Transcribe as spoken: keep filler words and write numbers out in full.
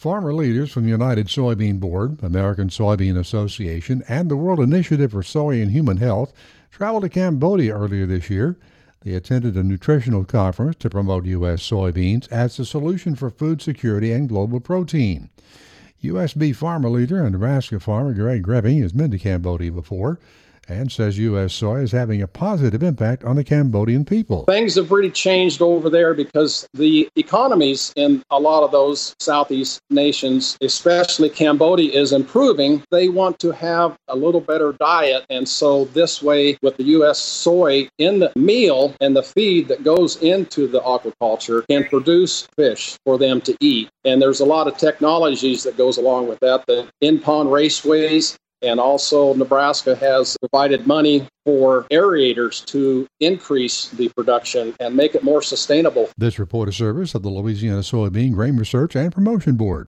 Farmer leaders from the United Soybean Board, American Soybean Association, and the World Initiative for Soy and Human Health traveled to Cambodia earlier this year. They attended a nutritional conference to promote U S soybeans as the solution for food security and global protein. U S beef farmer leader and Nebraska farmer Greg Greving has been to Cambodia before and says U S soy is having a positive impact on the Cambodian people. Things have really changed over there because the economies in a lot of those Southeast nations, especially Cambodia, is improving. They want to have a little better diet, and so this way, with the U S soy in the meal and the feed that goes into the aquaculture, can produce fish for them to eat. And there's a lot of technologies that goes along with that, the in-pond raceways. And also, Nebraska has provided money for aerators to increase the production and make it more sustainable. This report is service of the Louisiana Soybean Grain Research and Promotion Board.